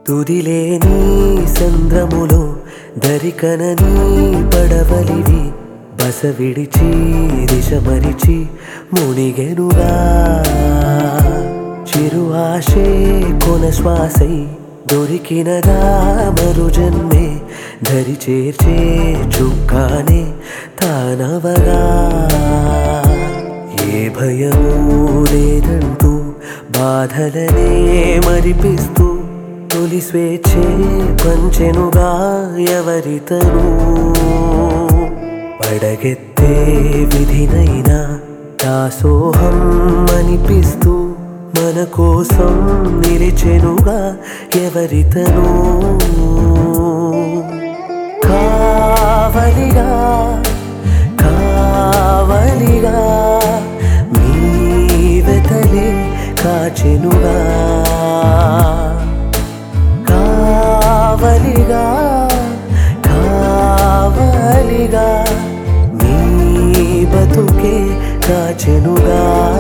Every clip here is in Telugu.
తుదిలేని సంద్రములో దరికనని పడవలివి బస విడిచి దిశ మరిచి మునిగెనుగా చిరు ఆశే కొన శ్వాసై దొరికినదా మరు జన్మే ధరి చేర్చే చుక్కానే తానవగా ఏ భయమూ లేదంటూ బాధలనే మరిపిస్తూ తొలి స్వేచ్ఛే పంచెనుగా ఎవరితను పడగెత్తే విధినైనా దాసోహం అనిపిస్తూ మన కోసం నిలిచెనుగా ఎవరితను కావలిగా కావలిగా మీ వెతలే కాచెనుగా కావలిగా కావలిగా మీ బతుకే కాచెనుగా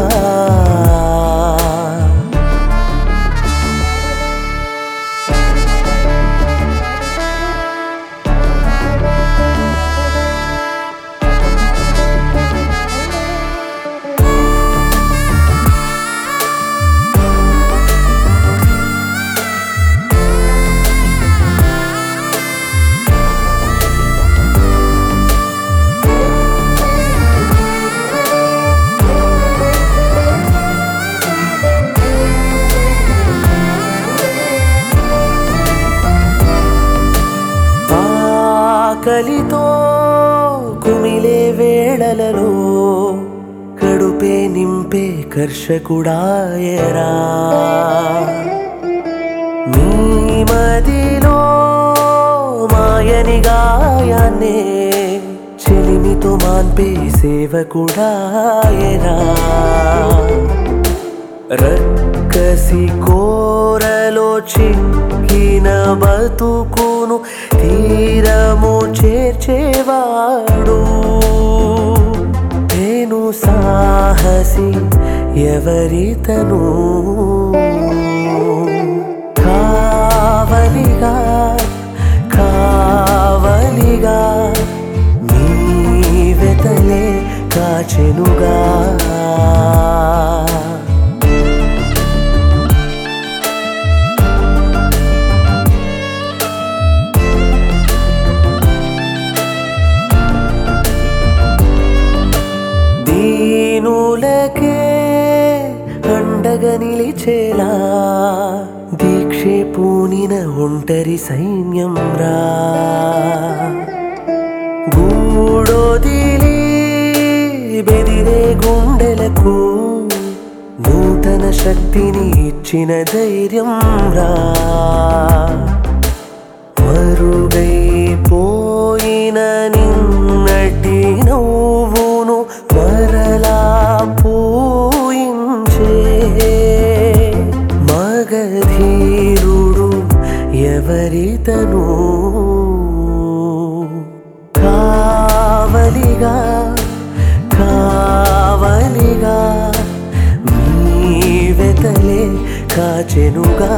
ఆకలితో కుమిలే వేళలలో కడుపే నింపే కర్షకుడాయరా మీ మదిలో మాయని గాయాన్నే చెలిమితో మాన్పే సేవకుడాయరా రక్కసి కోరలో చిక్కిన బతుకును తీరము చేర్చేవాడు నేను సాహసి ఎవరితను కావలిగా కావలిగా మీ వెతలే కాచెనుగా దీనులకే అండగా నిలిచేలా దీక్షే పూనిన ఒంటరి సైన్యం రా గూడొదిలి బెదిరే గుండెలకు నూతన శక్తిని ఇచ్చిన ధైర్యం రా మరుగైపోయిన నిన్నటి నవ్వును మరలా పూయించే మగధీరుడు ఎవరితను కావలిగా కావలిగా మీ వెతలే కాచెనుగా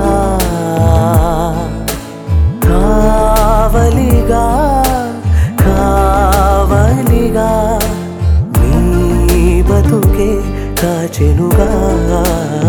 కావలిగా కావలిగా మీ బతుకే కాచెనుగా